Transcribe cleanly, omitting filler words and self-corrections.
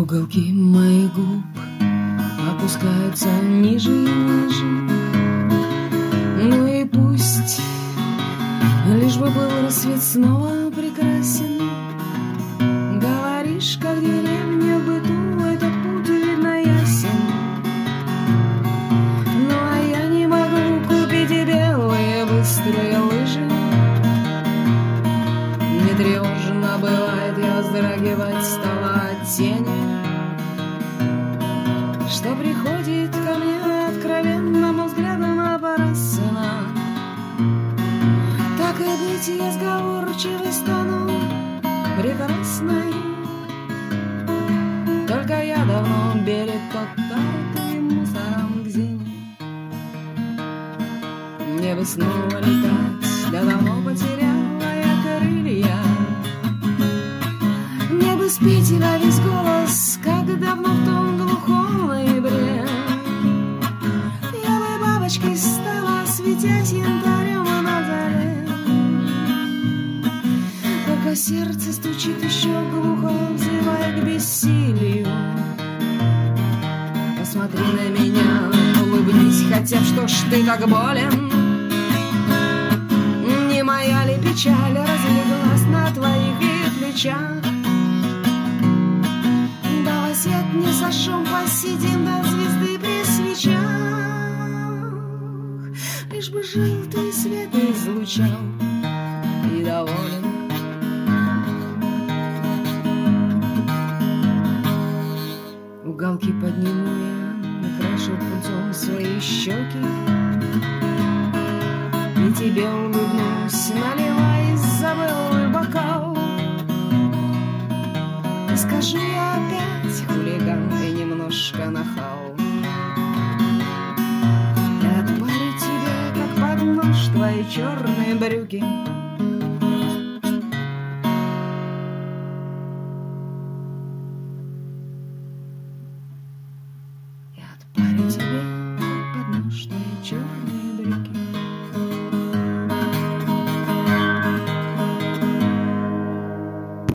Уголки моих губ опускаются ниже и ниже. Ну и пусть, лишь бы был рассвет снова прекрасен. Говоришь, как деревня в быту, этот путь видно ясен. Ну а я не могу купить и белые быстрые лыжи. Не тревожно бывает я вздрагивать стала от тени, что приходит ко мне откровенному взгляду на Парассена. Так и быть, я сговорчивый стану прекрасной. Только я давно берег тот тарты мусором к зиме. Мне бы снова летать, да давно потеряла я крылья. Мне бы спеть во весь голос, как давно в том глухом ноябре. Я бы бабочкой стала, светясь янтарем на заре. Только сердце стучит еще глухо, взывая к бессилию. Посмотри на меня, улыбнись, хотя что ж ты так болен? Не моя ли печаль разлеглась на твоих плечах? Давай свет не зажжем, посидим до звезды при свечах. Лишь бы желтый свет излучал и доволен. Уголки подниму я, накрашу пунцом свои щеки, и тебе улыбнусь, наливай забыл бокал. И скажи опять, хулиган, ты немножко нахал. И отпарю тебе, как под нож, твои черные брюки.